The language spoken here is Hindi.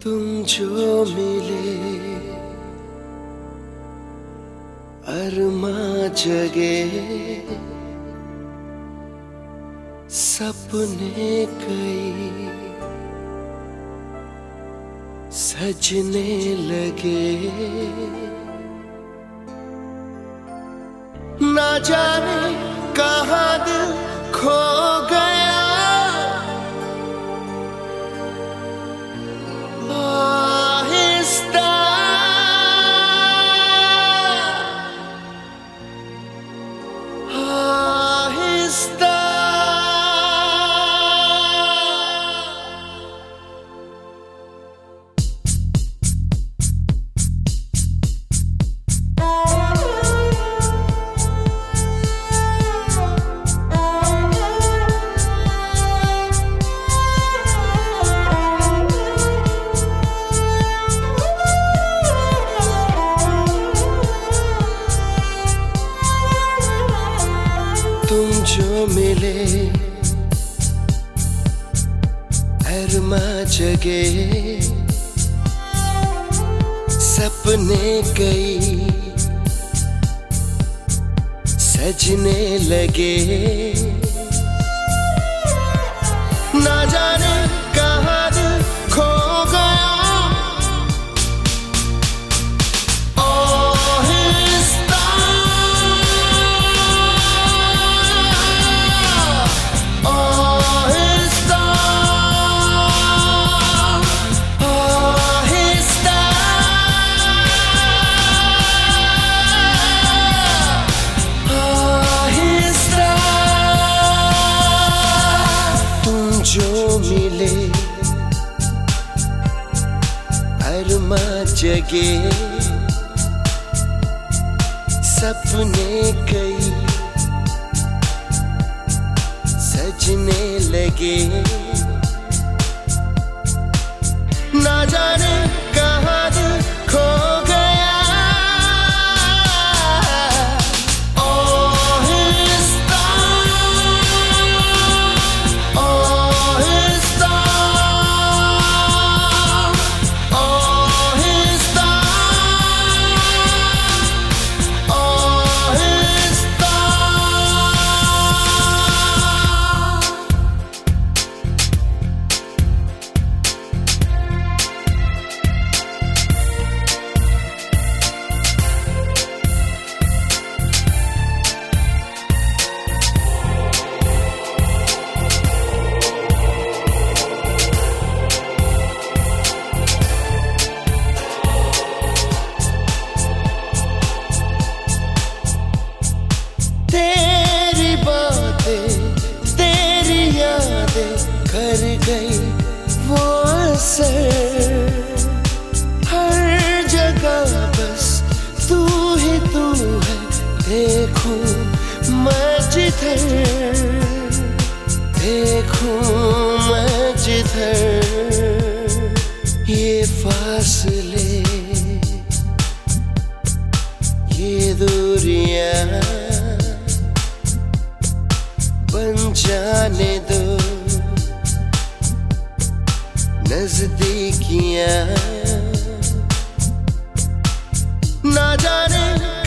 तुम जो मिले अरमा जगे, सपने कई सजने लगे। ना जाने कहाँ दिल खो गया, आहिस्ता आहिस्ता तुम जो मिले अरमा जगे, सपने कई सजने लगे। ना जाने कहाँ दिल खो गया, जो मिले अरमा जगे, सपने कई सजने लगे। ना जाने कहाँ दिल खो गया, तेरी बातें तेरी यादें कर गई वो असर। हर जगह बस तू ही तू है, देखूं मैं जिधर, देखूं मैं जिधर। ये फासले ये दूरियां बन जाने दो नजदीकियां। ना जाने